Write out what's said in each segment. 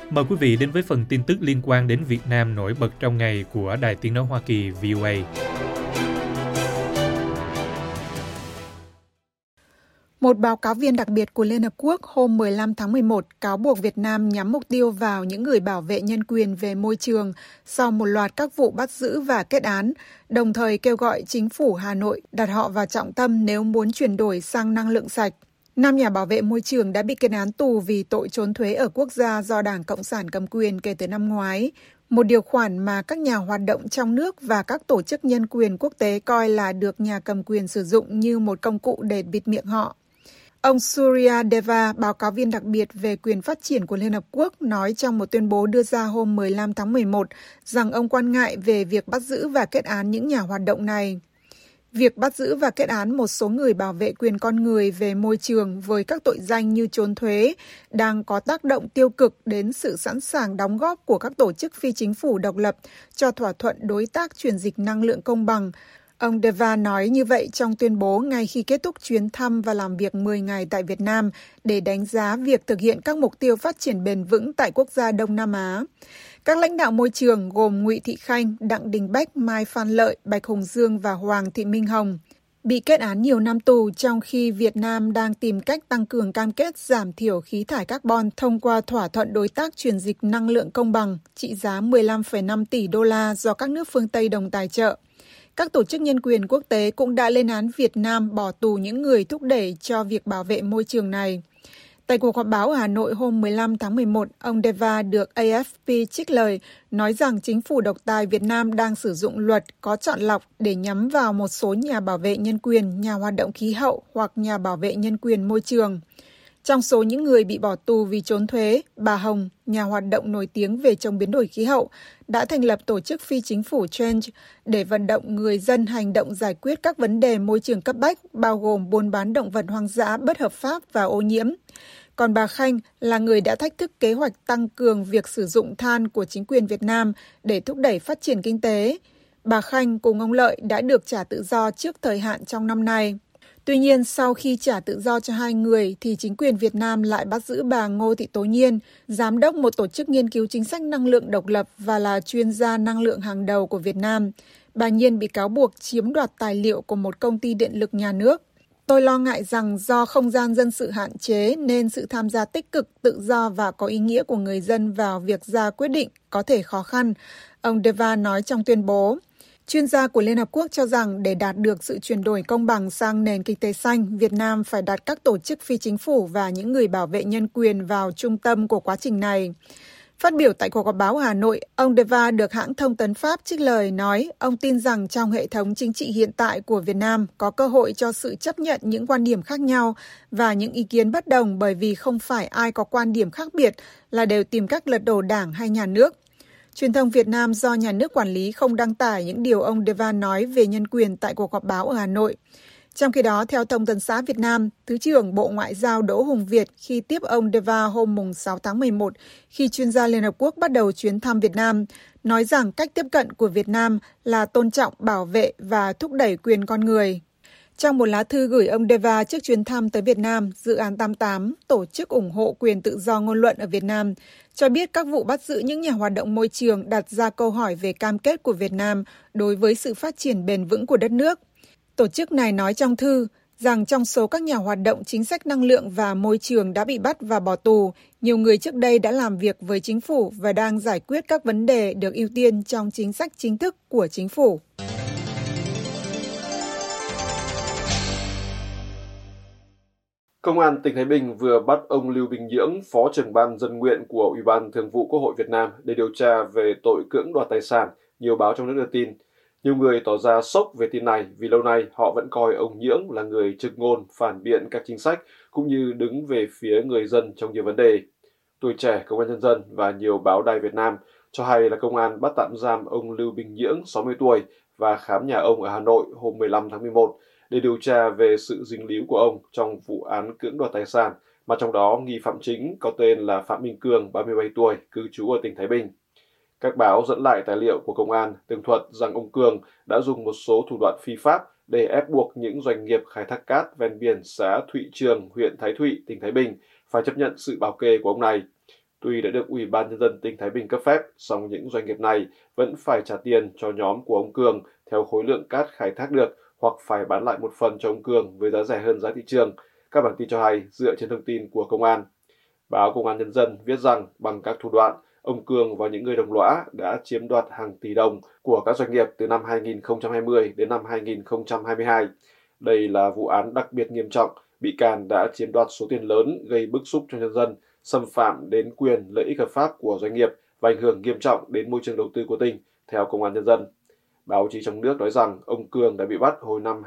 Mời quý vị đến với phần tin tức liên quan đến Việt Nam nổi bật trong ngày của Đài Tiếng nói Hoa Kỳ VOA. Một báo cáo viên đặc biệt của Liên Hợp Quốc hôm 15 tháng 11 cáo buộc Việt Nam nhắm mục tiêu vào những người bảo vệ nhân quyền về môi trường sau một loạt các vụ bắt giữ và kết án, đồng thời kêu gọi chính phủ Hà Nội đặt họ vào trọng tâm nếu muốn chuyển đổi sang năng lượng sạch. 5 nhà bảo vệ môi trường đã bị kết án tù vì tội trốn thuế ở quốc gia do Đảng Cộng sản cầm quyền kể từ năm ngoái, một điều khoản mà các nhà hoạt động trong nước và các tổ chức nhân quyền quốc tế coi là được nhà cầm quyền sử dụng như một công cụ để bịt miệng họ. Ông Surya Deva, báo cáo viên đặc biệt về quyền phát triển của Liên Hợp Quốc, nói trong một tuyên bố đưa ra hôm 15 tháng 11 rằng ông quan ngại về việc bắt giữ và kết án những nhà hoạt động này. Việc bắt giữ và kết án một số người bảo vệ quyền con người về môi trường với các tội danh như trốn thuế đang có tác động tiêu cực đến sự sẵn sàng đóng góp của các tổ chức phi chính phủ độc lập cho thỏa thuận đối tác chuyển dịch năng lượng công bằng. Ông Deva nói như vậy trong tuyên bố ngay khi kết thúc chuyến thăm và làm việc 10 ngày tại Việt Nam để đánh giá việc thực hiện các mục tiêu phát triển bền vững tại quốc gia Đông Nam Á. Các lãnh đạo môi trường gồm Ngụy Thị Khanh, Đặng Đình Bách, Mai Phan Lợi, Bạch Hùng Dương và Hoàng Thị Minh Hồng bị kết án nhiều năm tù trong khi Việt Nam đang tìm cách tăng cường cam kết giảm thiểu khí thải carbon thông qua thỏa thuận đối tác chuyển dịch năng lượng công bằng trị giá 15,5 tỷ đô la do các nước phương Tây đồng tài trợ. Các tổ chức nhân quyền quốc tế cũng đã lên án Việt Nam bỏ tù những người thúc đẩy cho việc bảo vệ môi trường này. Tại cuộc họp báo ở Hà Nội hôm 15 tháng 11, ông Deva được AFP trích lời nói rằng chính phủ độc tài Việt Nam đang sử dụng luật có chọn lọc để nhắm vào một số nhà bảo vệ nhân quyền, nhà hoạt động khí hậu hoặc nhà bảo vệ nhân quyền môi trường. Trong số những người bị bỏ tù vì trốn thuế, bà Hồng, nhà hoạt động nổi tiếng về chống biến đổi khí hậu, đã thành lập tổ chức phi chính phủ Change để vận động người dân hành động giải quyết các vấn đề môi trường cấp bách, bao gồm buôn bán động vật hoang dã bất hợp pháp và ô nhiễm. Còn bà Khanh là người đã thách thức kế hoạch tăng cường việc sử dụng than của chính quyền Việt Nam để thúc đẩy phát triển kinh tế. Bà Khanh cùng ông Lợi đã được trả tự do trước thời hạn trong năm nay. Tuy nhiên, sau khi trả tự do cho hai người, thì chính quyền Việt Nam lại bắt giữ bà Ngô Thị Tố Nhiên, giám đốc một tổ chức nghiên cứu chính sách năng lượng độc lập và là chuyên gia năng lượng hàng đầu của Việt Nam. Bà Nhiên bị cáo buộc chiếm đoạt tài liệu của một công ty điện lực nhà nước. Tôi lo ngại rằng do không gian dân sự hạn chế nên sự tham gia tích cực, tự do và có ý nghĩa của người dân vào việc ra quyết định có thể khó khăn, ông Deva nói trong tuyên bố. Chuyên gia của Liên Hợp Quốc cho rằng để đạt được sự chuyển đổi công bằng sang nền kinh tế xanh, Việt Nam phải đặt các tổ chức phi chính phủ và những người bảo vệ nhân quyền vào trung tâm của quá trình này. Phát biểu tại cuộc họp báo Hà Nội, ông Deva được hãng thông tấn Pháp trích lời nói ông tin rằng trong hệ thống chính trị hiện tại của Việt Nam có cơ hội cho sự chấp nhận những quan điểm khác nhau và những ý kiến bất đồng bởi vì không phải ai có quan điểm khác biệt là đều tìm cách lật đổ đảng hay nhà nước. Truyền thông Việt Nam do nhà nước quản lý không đăng tải những điều ông Deva nói về nhân quyền tại cuộc họp báo ở Hà Nội. Trong khi đó, theo Thông tấn xã Việt Nam, Thứ trưởng Bộ Ngoại giao Đỗ Hùng Việt khi tiếp ông Deva hôm 6 tháng 11, khi chuyên gia Liên Hợp Quốc bắt đầu chuyến thăm Việt Nam, nói rằng cách tiếp cận của Việt Nam là tôn trọng, bảo vệ và thúc đẩy quyền con người. Trong một lá thư gửi ông Deva trước chuyến thăm tới Việt Nam, Dự án 88, tổ chức ủng hộ quyền tự do ngôn luận ở Việt Nam, cho biết các vụ bắt giữ những nhà hoạt động môi trường đặt ra câu hỏi về cam kết của Việt Nam đối với sự phát triển bền vững của đất nước. Tổ chức này nói trong thư rằng trong số các nhà hoạt động chính sách năng lượng và môi trường đã bị bắt và bỏ tù, nhiều người trước đây đã làm việc với chính phủ và đang giải quyết các vấn đề được ưu tiên trong chính sách chính thức của chính phủ. Công an tỉnh Thái Bình vừa bắt ông Lưu Bình Nhưỡng, Phó trưởng ban dân nguyện của Ủy ban Thường vụ Quốc hội Việt Nam để điều tra về tội cưỡng đoạt tài sản, nhiều báo trong nước đưa tin. Nhiều người tỏ ra sốc về tin này vì lâu nay họ vẫn coi ông Nhưỡng là người trực ngôn, phản biện các chính sách cũng như đứng về phía người dân trong nhiều vấn đề. Tuổi Trẻ, Công an Nhân dân và nhiều báo đài Việt Nam cho hay là công an bắt tạm giam ông Lưu Bình Nhưỡng, 60 tuổi, và khám nhà ông ở Hà Nội hôm 15 tháng 11 để điều tra về sự dính líu của ông trong vụ án cưỡng đoạt tài sản, mà trong đó nghi phạm chính có tên là Phạm Minh Cương, 37 tuổi, cư trú ở tỉnh Thái Bình. Các báo dẫn lại tài liệu của công an tường thuật rằng ông Cương đã dùng một số thủ đoạn phi pháp để ép buộc những doanh nghiệp khai thác cát ven biển xã Thụy Trường, huyện Thái Thụy, tỉnh Thái Bình phải chấp nhận sự bảo kê của ông này. Tuy đã được Ủy ban Nhân dân tỉnh Thái Bình cấp phép, song những doanh nghiệp này vẫn phải trả tiền cho nhóm của ông Cường theo khối lượng cát khai thác được hoặc phải bán lại một phần cho ông Cường với giá rẻ hơn giá thị trường. Các bản tin cho hay dựa trên thông tin của công an. Báo Công an Nhân dân viết rằng bằng các thủ đoạn, ông Cường và những người đồng lõa đã chiếm đoạt hàng tỷ đồng của các doanh nghiệp từ năm 2020 đến năm 2022. Đây là vụ án đặc biệt nghiêm trọng, bị can đã chiếm đoạt số tiền lớn gây bức xúc cho nhân dân, xâm phạm đến quyền lợi ích hợp pháp của doanh nghiệp và ảnh hưởng nghiêm trọng đến môi trường đầu tư của tỉnh, theo Công an Nhân dân. Báo chí trong nước nói rằng ông Cường đã bị bắt hồi năm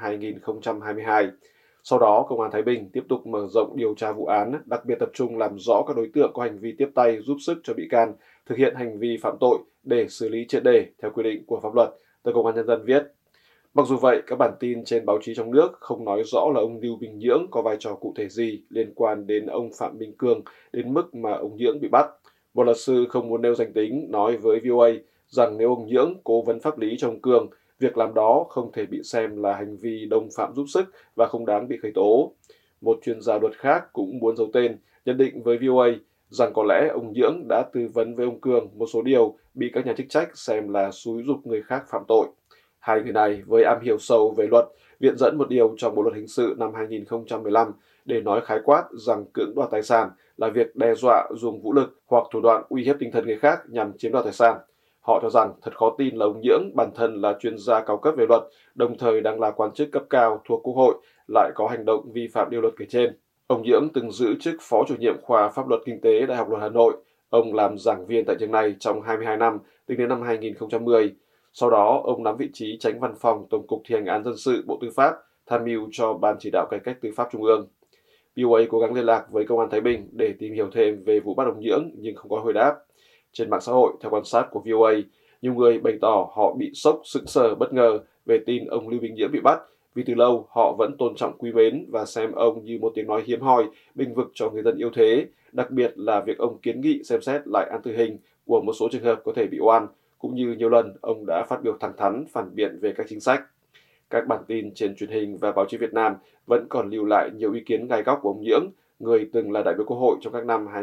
2022. Sau đó, Công an Thái Bình tiếp tục mở rộng điều tra vụ án, đặc biệt tập trung làm rõ các đối tượng có hành vi tiếp tay giúp sức cho bị can thực hiện hành vi phạm tội để xử lý triệt để theo quy định của pháp luật, tờ Công an Nhân dân viết. Mặc dù vậy, các bản tin trên báo chí trong nước không nói rõ là ông Lưu Bình Nhưỡng có vai trò cụ thể gì liên quan đến ông Phạm Minh Cường đến mức mà ông Nhưỡng bị bắt. Một luật sư không muốn nêu danh tính nói với VOA rằng nếu ông Nhưỡng cố vấn pháp lý cho ông Cường, việc làm đó không thể bị xem là hành vi đồng phạm giúp sức và không đáng bị khởi tố. Một chuyên gia luật khác cũng muốn giấu tên, nhận định với VOA rằng có lẽ ông Nhưỡng đã tư vấn với ông Cường một số điều bị các nhà chức trách xem là xúi giục người khác phạm tội. Hai người này với am hiểu sâu về luật viện dẫn một điều trong Bộ luật hình sự năm 2015 để nói khái quát rằng cưỡng đoạt tài sản là việc đe dọa dùng vũ lực hoặc thủ đoạn uy hiếp tinh thần người khác nhằm chiếm đoạt tài sản. Họ cho rằng thật khó tin là ông Nhưỡng, bản thân là chuyên gia cao cấp về luật, đồng thời đang là quan chức cấp cao thuộc Quốc hội, lại có hành động vi phạm điều luật kể trên. Ông Nhưỡng từng giữ chức Phó chủ nhiệm khoa Pháp luật Kinh tế Đại học Luật Hà Nội. Ông làm giảng viên tại trường này trong 22 năm, tính đến năm 2010. Sau đó, ông nắm vị trí Chánh Văn phòng Tổng cục Thi hành án dân sự Bộ Tư pháp, tham mưu cho Ban chỉ đạo cải cách tư pháp Trung ương. VOA cố gắng liên lạc với Công an Thái Bình để tìm hiểu thêm về vụ bắt ông Nhưỡng nhưng không có hồi đáp. Trên mạng xã hội, theo quan sát của VOA, nhiều người bày tỏ họ bị sốc, sững sờ, bất ngờ về tin ông Lưu Bình Nhưỡng bị bắt, vì từ lâu họ vẫn tôn trọng quý mến và xem ông như một tiếng nói hiếm hoi, bênh vực cho người dân yếu thế, đặc biệt là việc ông kiến nghị xem xét lại án tử hình của một số trường hợp có thể bị oan, cũng như nhiều lần ông đã phát biểu thẳng thắn phản biện về các chính sách. Các bản tin trên truyền hình và báo chí Việt Nam vẫn còn lưu lại nhiều ý kiến gai góc của ông Nhưỡng, người từng là đại biểu Quốc hội trong các năm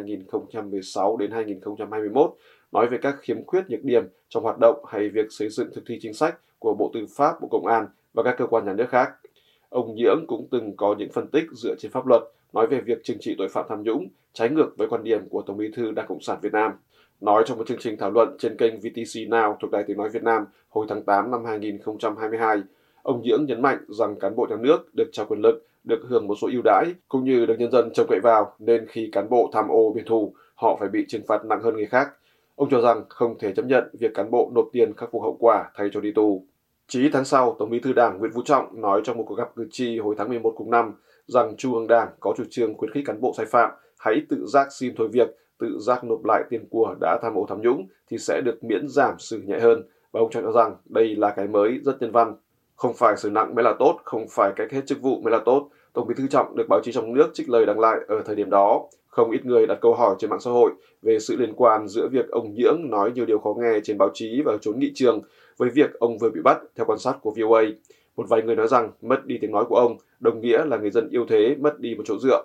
2016 đến 2021, nói về các khiếm khuyết nhược điểm trong hoạt động hay việc xây dựng thực thi chính sách của Bộ Tư pháp, Bộ Công an và các cơ quan nhà nước khác. Ông Nhưỡng cũng từng có những phân tích dựa trên pháp luật, nói về việc trừng trị tội phạm tham nhũng, trái ngược với quan điểm của Tổng Bí thư Đảng Cộng sản Việt Nam. Nói trong một chương trình thảo luận trên kênh VTC Now thuộc Đài Tiếng nói Việt Nam hồi tháng 8 năm 2022, ông Nhưỡng nhấn mạnh rằng cán bộ nhà nước được trao quyền lực, được hưởng một số ưu đãi, cũng như được nhân dân trông cậy vào, nên khi cán bộ tham ô biển thủ, họ phải bị trừng phạt nặng hơn người khác. Ông cho rằng không thể chấp nhận việc cán bộ nộp tiền khắc phục hậu quả thay cho đi tù. Chỉ ít tháng sau, Tổng Bí thư Đảng Nguyễn Phú Trọng nói trong một cuộc gặp cử tri hồi tháng 11 cùng năm rằng Trung ương Đảng có chủ trương khuyến khích cán bộ sai phạm hãy tự giác xin thôi việc, tự giác nộp lại tiền của đã tham ô tham nhũng thì sẽ được miễn giảm xử nhẹ hơn. Và ông cho rằng đây là cái mới rất nhân văn. Không phải xử nặng mới là tốt, không phải cách hết chức vụ mới là tốt. Tổng Bí thư Trọng được báo chí trong nước trích lời đăng lại ở thời điểm đó. Không ít người đặt câu hỏi trên mạng xã hội về sự liên quan giữa việc ông Nhưỡng nói nhiều điều khó nghe trên báo chí và trốn nghị trường với việc ông vừa bị bắt, theo quan sát của VOA. Một vài người nói rằng mất đi tiếng nói của ông đồng nghĩa là người dân yếu thế mất đi một chỗ dựa.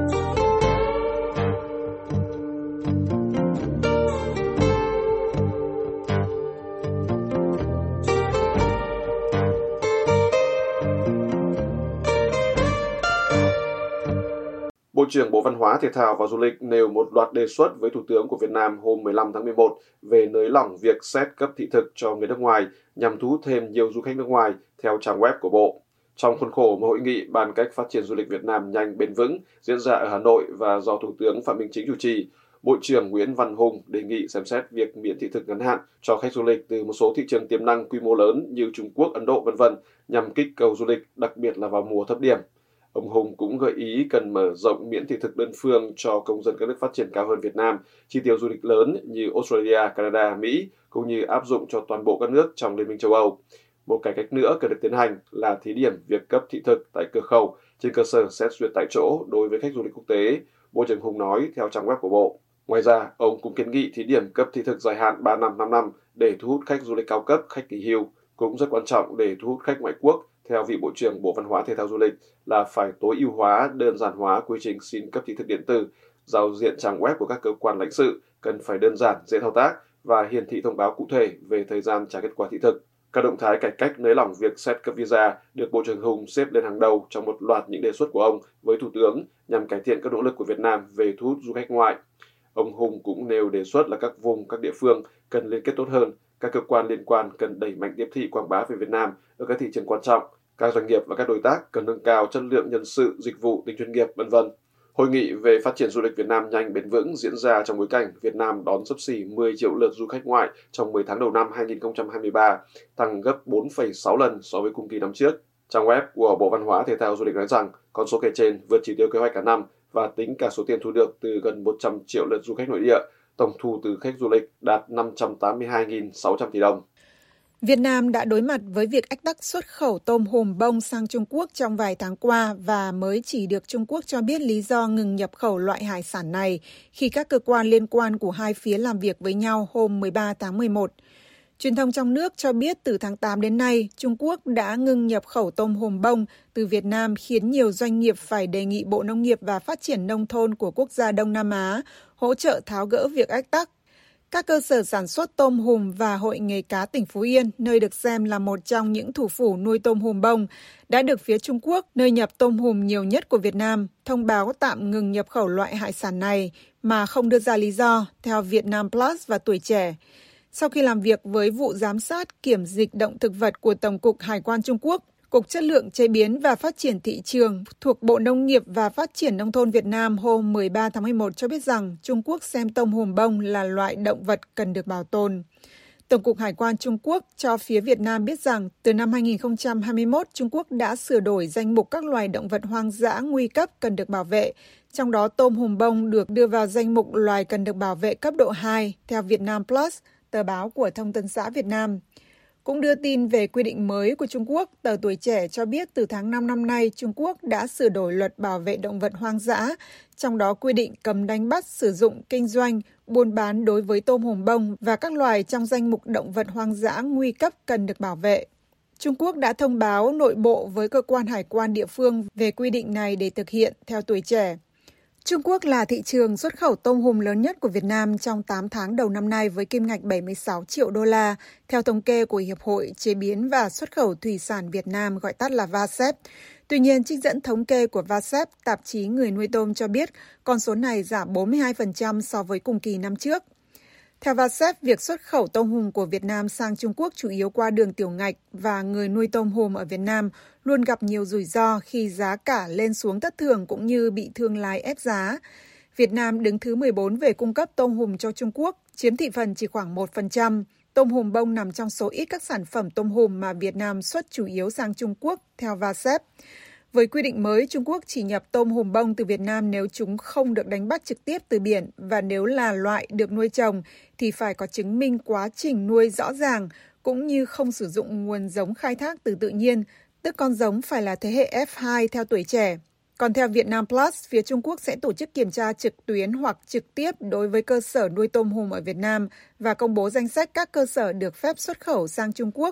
Bộ trưởng Bộ Văn hóa, Thể thao và Du lịch nêu một loạt đề xuất với Thủ tướng của Việt Nam hôm 15 tháng 11 về nới lỏng việc xét cấp thị thực cho người nước ngoài nhằm thu hút thêm nhiều du khách nước ngoài, theo trang web của Bộ. Trong khuôn khổ một hội nghị bàn cách phát triển du lịch Việt Nam nhanh bền vững diễn ra ở Hà Nội và do Thủ tướng Phạm Minh Chính chủ trì, Bộ trưởng Nguyễn Văn Hùng đề nghị xem xét việc miễn thị thực ngắn hạn cho khách du lịch từ một số thị trường tiềm năng quy mô lớn như Trung Quốc, Ấn Độ, v.v. nhằm kích cầu du lịch, đặc biệt là vào mùa thấp điểm. Ông Hùng cũng gợi ý cần mở rộng miễn thị thực đơn phương cho công dân các nước phát triển cao hơn Việt Nam, chi tiêu du lịch lớn như Australia, Canada, Mỹ, cũng như áp dụng cho toàn bộ các nước trong Liên minh châu Âu. Một cải cách nữa cần được tiến hành là thí điểm việc cấp thị thực tại cửa khẩu trên cơ sở xét duyệt tại chỗ đối với khách du lịch quốc tế, Bộ trưởng Hùng nói theo trang web của Bộ. Ngoài ra, ông cũng kiến nghị thí điểm cấp thị thực dài hạn 3 năm, 5 năm để thu hút khách du lịch cao cấp, khách nghỉ hưu, cũng rất quan trọng để thu hút khách ngoại quốc. Theo vị Bộ trưởng Bộ Văn hóa, Thể thao, Du lịch là phải tối ưu hóa, đơn giản hóa quy trình xin cấp thị thực điện tử, giao diện trang web của các cơ quan lãnh sự cần phải đơn giản, dễ thao tác và hiển thị thông báo cụ thể về thời gian trả kết quả thị thực. Các động thái cải cách nới lỏng việc xét cấp visa được Bộ trưởng Hùng xếp lên hàng đầu trong một loạt những đề xuất của ông với Thủ tướng nhằm cải thiện các nỗ lực của Việt Nam về thu hút du khách ngoại. Ông Hùng cũng nêu đề xuất là các vùng, các địa phương cần liên kết tốt hơn, các cơ quan liên quan cần đẩy mạnh tiếp thị quảng bá về Việt Nam ở các thị trường quan trọng, các doanh nghiệp và các đối tác cần nâng cao chất lượng nhân sự, dịch vụ, tính chuyên nghiệp, v.v. Hội nghị về phát triển du lịch Việt Nam nhanh bền vững diễn ra trong bối cảnh Việt Nam đón xấp xỉ 10 triệu lượt du khách ngoại trong 10 tháng đầu năm 2023, tăng gấp 4,6 lần so với cùng kỳ năm trước. Trang web của Bộ Văn hóa, Thể thao Du lịch nói rằng con số kể trên vượt chỉ tiêu kế hoạch cả năm và tính cả số tiền thu được từ gần 100 triệu lượt du khách nội địa, tổng thu từ khách du lịch đạt 582.600 tỷ đồng. Việt Nam đã đối mặt với việc ách tắc xuất khẩu tôm hùm bông sang Trung Quốc trong vài tháng qua và mới chỉ được Trung Quốc cho biết lý do ngừng nhập khẩu loại hải sản này khi các cơ quan liên quan của hai phía làm việc với nhau hôm 13 tháng 11. Truyền thông trong nước cho biết từ tháng 8 đến nay, Trung Quốc đã ngừng nhập khẩu tôm hùm bông từ Việt Nam khiến nhiều doanh nghiệp phải đề nghị Bộ Nông nghiệp và Phát triển Nông thôn của quốc gia Đông Nam Á hỗ trợ tháo gỡ việc ách tắc. Các cơ sở sản xuất tôm hùm và Hội nghề cá tỉnh Phú Yên, nơi được xem là một trong những thủ phủ nuôi tôm hùm bông, đã được phía Trung Quốc, nơi nhập tôm hùm nhiều nhất của Việt Nam, thông báo tạm ngừng nhập khẩu loại hải sản này mà không đưa ra lý do, theo Vietnam Plus và Tuổi Trẻ. Sau khi làm việc với vụ giám sát kiểm dịch động thực vật của Tổng cục Hải quan Trung Quốc, Cục Chất lượng Chế biến và Phát triển Thị trường thuộc Bộ Nông nghiệp và Phát triển Nông thôn Việt Nam hôm 13 tháng 11 cho biết rằng Trung Quốc xem tôm hùm bông là loại động vật cần được bảo tồn. Tổng cục Hải quan Trung Quốc cho phía Việt Nam biết rằng từ năm 2021, Trung Quốc đã sửa đổi danh mục các loài động vật hoang dã nguy cấp cần được bảo vệ, trong đó tôm hùm bông được đưa vào danh mục loài cần được bảo vệ cấp độ 2, theo Vietnam Plus, tờ báo của Thông tấn xã Việt Nam. Cũng đưa tin về quy định mới của Trung Quốc, tờ Tuổi Trẻ cho biết từ tháng 5 năm nay, Trung Quốc đã sửa đổi luật bảo vệ động vật hoang dã, trong đó quy định cấm đánh bắt, sử dụng, kinh doanh, buôn bán đối với tôm hùm bông và các loài trong danh mục động vật hoang dã nguy cấp cần được bảo vệ. Trung Quốc đã thông báo nội bộ với cơ quan hải quan địa phương về quy định này để thực hiện, theo Tuổi Trẻ. Trung Quốc là thị trường xuất khẩu tôm hùm lớn nhất của Việt Nam trong 8 tháng đầu năm nay với kim ngạch 76 triệu đô la, theo thống kê của Hiệp hội Chế biến và Xuất khẩu Thủy sản Việt Nam, gọi tắt là VASEP. Tuy nhiên, trích dẫn thống kê của VASEP, tạp chí Người nuôi tôm cho biết con số này giảm 42% so với cùng kỳ năm trước. Theo VASEP, việc xuất khẩu tôm hùm của Việt Nam sang Trung Quốc chủ yếu qua đường tiểu ngạch và người nuôi tôm hùm ở Việt Nam luôn gặp nhiều rủi ro khi giá cả lên xuống thất thường cũng như bị thương lái ép giá. Việt Nam đứng thứ 14 về cung cấp tôm hùm cho Trung Quốc, chiếm thị phần chỉ khoảng 1%. Tôm hùm bông nằm trong số ít các sản phẩm tôm hùm mà Việt Nam xuất chủ yếu sang Trung Quốc, theo VASEP. Với quy định mới, Trung Quốc chỉ nhập tôm hùm bông từ Việt Nam nếu chúng không được đánh bắt trực tiếp từ biển và nếu là loại được nuôi trồng thì phải có chứng minh quá trình nuôi rõ ràng cũng như không sử dụng nguồn giống khai thác từ tự nhiên, tức con giống phải là thế hệ F2 theo Tuổi Trẻ. Còn theo Vietnam Plus, phía Trung Quốc sẽ tổ chức kiểm tra trực tuyến hoặc trực tiếp đối với cơ sở nuôi tôm hùm ở Việt Nam và công bố danh sách các cơ sở được phép xuất khẩu sang Trung Quốc.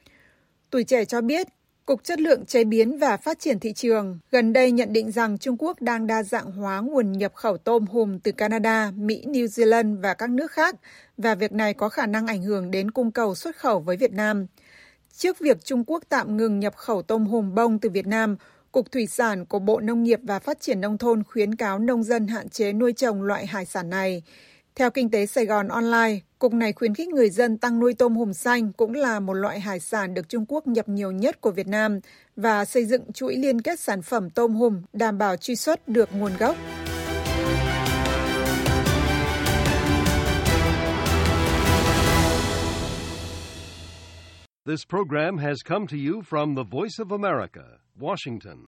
Tuổi Trẻ cho biết, Cục Chất lượng Chế biến và Phát triển Thị trường gần đây nhận định rằng Trung Quốc đang đa dạng hóa nguồn nhập khẩu tôm hùm từ Canada, Mỹ, New Zealand và các nước khác, và việc này có khả năng ảnh hưởng đến cung cầu xuất khẩu với Việt Nam. Trước việc Trung Quốc tạm ngừng nhập khẩu tôm hùm bông từ Việt Nam, Cục Thủy sản của Bộ Nông nghiệp và Phát triển Nông thôn khuyến cáo nông dân hạn chế nuôi trồng loại hải sản này. Theo Kinh tế Sài Gòn Online, Cục này khuyến khích người dân tăng nuôi tôm hùm xanh cũng là một loại hải sản được Trung Quốc nhập nhiều nhất của Việt Nam và xây dựng chuỗi liên kết sản phẩm tôm hùm đảm bảo truy xuất được nguồn gốc. This program has come to you from the Voice of America, Washington.